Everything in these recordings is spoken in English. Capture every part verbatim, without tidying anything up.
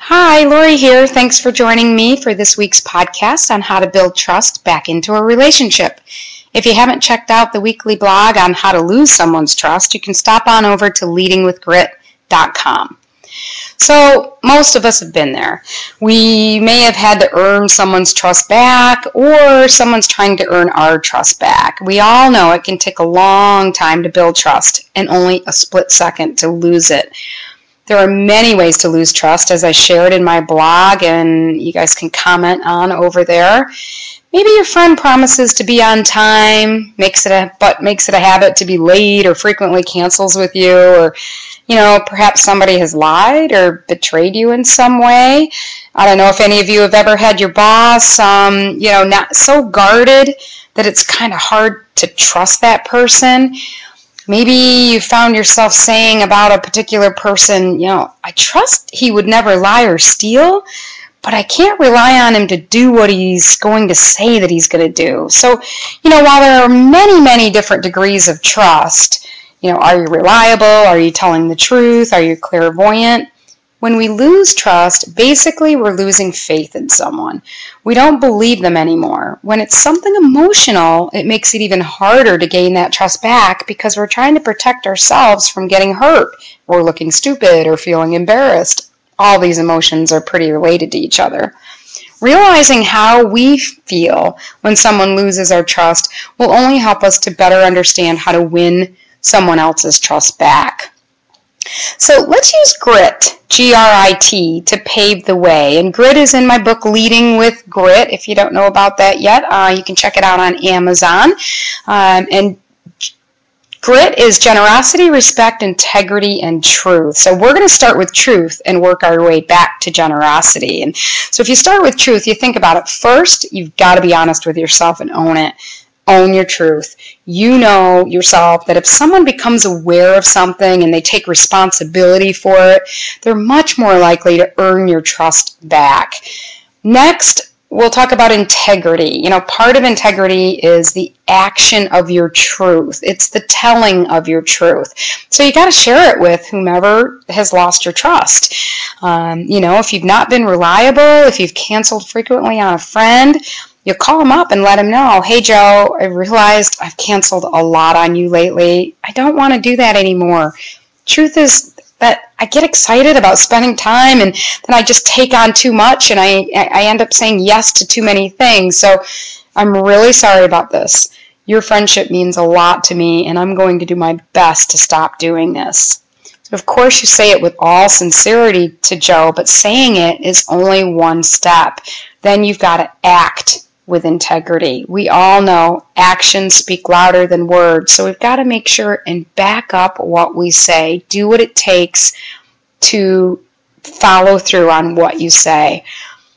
Hi, Lori here. Thanks for joining me for this week's podcast on how to build trust back into a relationship. If you haven't checked out the weekly blog on how to lose someone's trust, you can stop on over to leading with grit dot com. So most of us have been there. We may have had to earn someone's trust back, or someone's trying to earn our trust back. We all know it can take a long time to build trust and only a split second to lose it. There are many ways to lose trust, as I shared in my blog, and you guys can comment on over there. Maybe your friend promises to be on time, makes it a but makes it a habit to be late, or frequently cancels with you, or you know, perhaps somebody has lied or betrayed you in some way. I don't know if any of you have ever had your boss, um, you know, not so guarded that it's kind of hard to trust that person. Maybe you found yourself saying about a particular person, you know, I trust he would never lie or steal, but I can't rely on him to do what he's going to say that he's going to do. So, you know, while there are many, many different degrees of trust, you know, are you reliable? Are you telling the truth? Are you clairvoyant? When we lose trust, basically we're losing faith in someone. We don't believe them anymore. When it's something emotional, it makes it even harder to gain that trust back because we're trying to protect ourselves from getting hurt or looking stupid or feeling embarrassed. All these emotions are pretty related to each other. Realizing how we feel when someone loses our trust will only help us to better understand how to win someone else's trust back. So let's use grit, G R I T, to pave the way. And grit is in my book, Leading with Grit. If you don't know about that yet, uh, you can check it out on Amazon. Um, and grit is generosity, respect, integrity, and truth. So we're going to start with truth and work our way back to generosity. And so if you start with truth, you think about it. First, you've got to be honest with yourself and own it. Own your truth. You know yourself that if someone becomes aware of something and they take responsibility for it, they're much more likely to earn your trust back. Next, we'll talk about integrity. You know, part of integrity is the action of your truth. It's the telling of your truth. So you got to share it with whomever has lost your trust. Um, you know, if you've not been reliable, if you've canceled frequently on a friend, you'll call them up and let them know, hey, Joe, I realized I've canceled a lot on you lately. I don't want to do that anymore. Truth is that I get excited about spending time, and then I just take on too much, and I, I end up saying yes to too many things. So I'm really sorry about this. Your friendship means a lot to me, and I'm going to do my best to stop doing this. So of course, you say it with all sincerity to Joe, but saying it is only one step. Then you've got to act with integrity. We all know actions speak louder than words, so we've got to make sure and back up what we say. Do what it takes to follow through on what you say.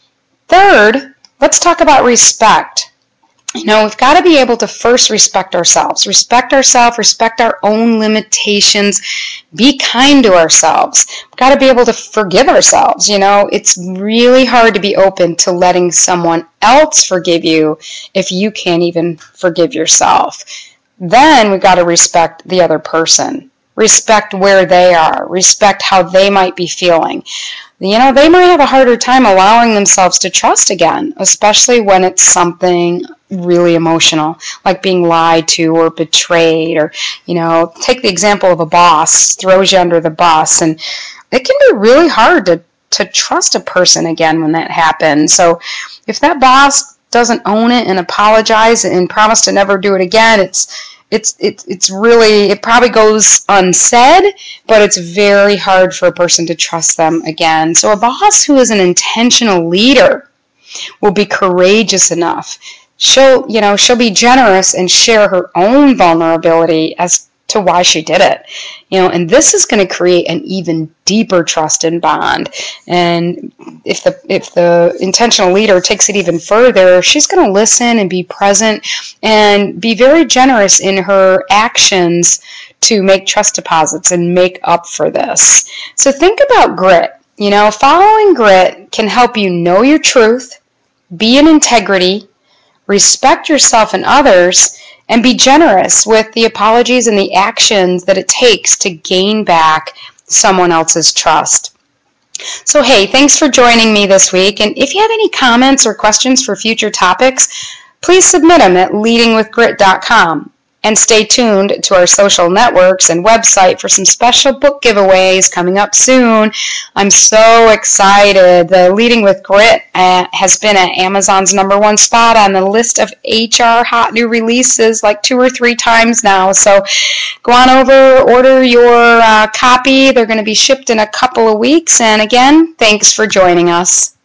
Third, let's talk about respect. You know, we've got to be able to first respect ourselves. Respect ourselves, respect our own limitations, be kind to ourselves. We've got to be able to forgive ourselves. You know, it's really hard to be open to letting someone else forgive you if you can't even forgive yourself. Then we've got to respect the other person. Respect where they are. Respect how they might be feeling. You know, they might have a harder time allowing themselves to trust again, especially when it's something really emotional, like being lied to or betrayed, or, you know, take the example of a boss throws you under the bus, and it can be really hard to, to trust a person again when that happens. So if that boss doesn't own it and apologize and promise to never do it again, it's It's it's it's really, it probably goes unsaid, but it's very hard for a person to trust them again. So a boss who is an intentional leader will be courageous enough. She'll, you know, she'll be generous and share her own vulnerability as to why she did it. You know, and this is going to create an even deeper trust and bond. And if the if the intentional leader takes it even further, she's going to listen and be present and be very generous in her actions to make trust deposits and make up for this. So think about grit. You know, following grit can help you know your truth, be in integrity, respect yourself and others, and be generous with the apologies and the actions that it takes to gain back someone else's trust. So hey, thanks for joining me this week. And if you have any comments or questions for future topics, please submit them at leading with grit dot com. And stay tuned to our social networks and website for some special book giveaways coming up soon. I'm so excited. The Leading with Grit uh, has been at Amazon's number one spot on the list of H R hot new releases like two or three times now. So go on over, order your uh, copy. They're going to be shipped in a couple of weeks. And again, thanks for joining us.